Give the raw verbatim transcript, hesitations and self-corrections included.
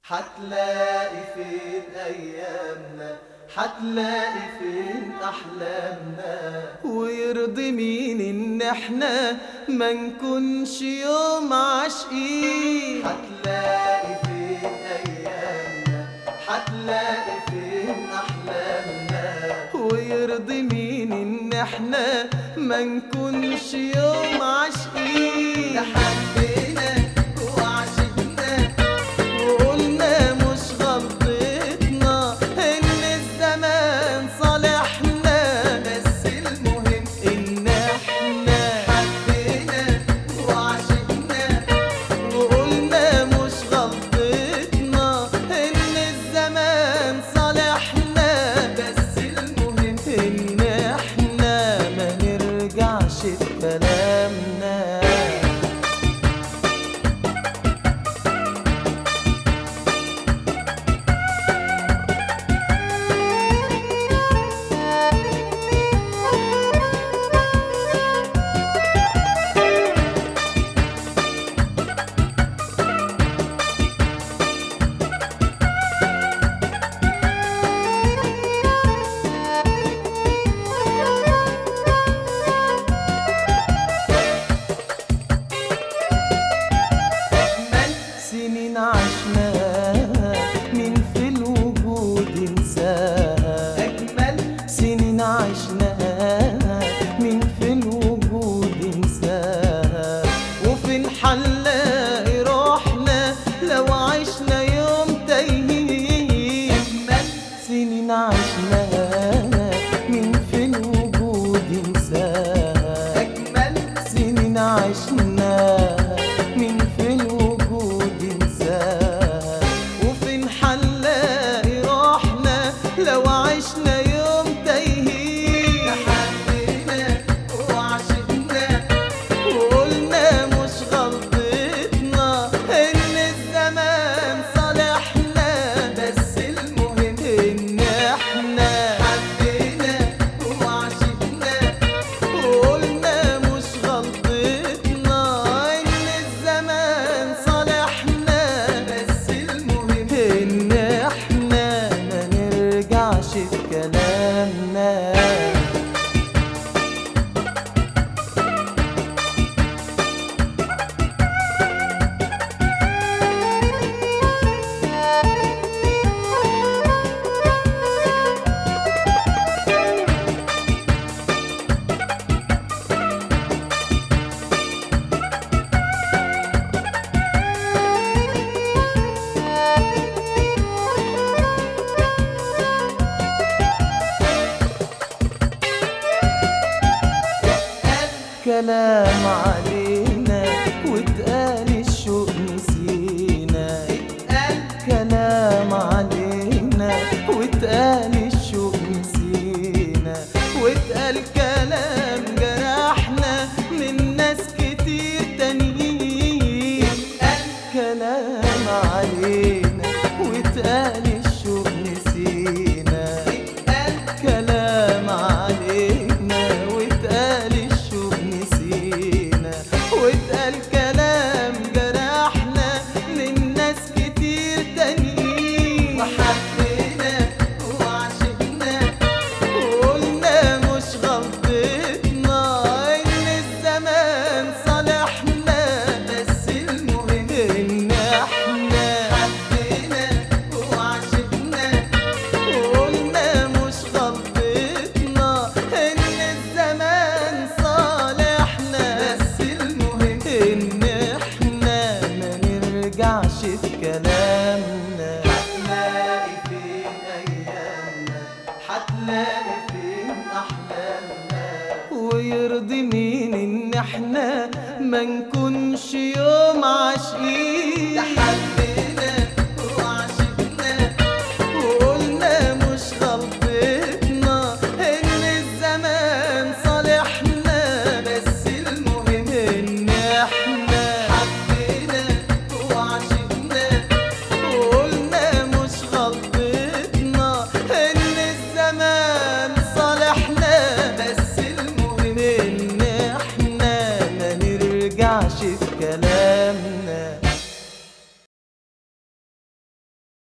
حتلاقي فين أيامنا، حتلاقي فين أحلامنا، ويرضي مين إن احنا ما نكونش يوم عاشقين. حتلاقي فين أيامنا، حتلاقي فين أحلامنا، ويرضي مين إن احنا ما نكونش يوم عاشقين. حبينا وعشقنا وقلنا مش غلطتنا إن الزمان صالحنا، بس المهم إن احنا حبينا وعشقنا وقلنا مش غلطتنا إن الزمان صالحنا، بس المهم إن احنا ما نرجعش بكلامنا. سنين عشناها مين في الوجود ينساها، أجمل سنين عشناها مين في الوجود ينساها، وفين حنلاقي روحنا لو عشنا يوم تايهين. أجمل سنين عشناها مين في الوجود ينساها، أجمل سنين عشناها مين في الوجود ينساها، وفين حنلاقي روحنا لو عشنا يوم تايهين. حبينا وعشقنا وقلنا مش غلطتنا إن الزمان صالحنا، بس المهم إن احنا حبينا وعشقنا وقلنا مش غلطتنا إن الزمان صالحنا، بس المهم إن احنا ما نرجعش في كلامنا. كلام علينا واتقال الشوق نسينا، اتقال كلام علينا واتقال الشوق نسينا، واتقال كلام جرحنا من ناس كتير تانيين. اتقال كلام علينا واتقال الشوق نسينا، اتقال كلام علينا واتقال الشوق نسينا، واتقال كلام جرحنا من ناس كتير تانيين. وحبينا وعشقنا وقلنا مش غلطتنا إن الزمان صالحنا، بس المهم إن احنا حبينا وعشقنا وقلنا مش غلطتنا إن الزمان صالحنا، بس المهم إن احنا ما نرجعش في كلامنا. حتلاقي فين أيامنا، حتلاقي فين أحلامنا، ويرضي مين إن احنا ما نكونش يوم عاشقين.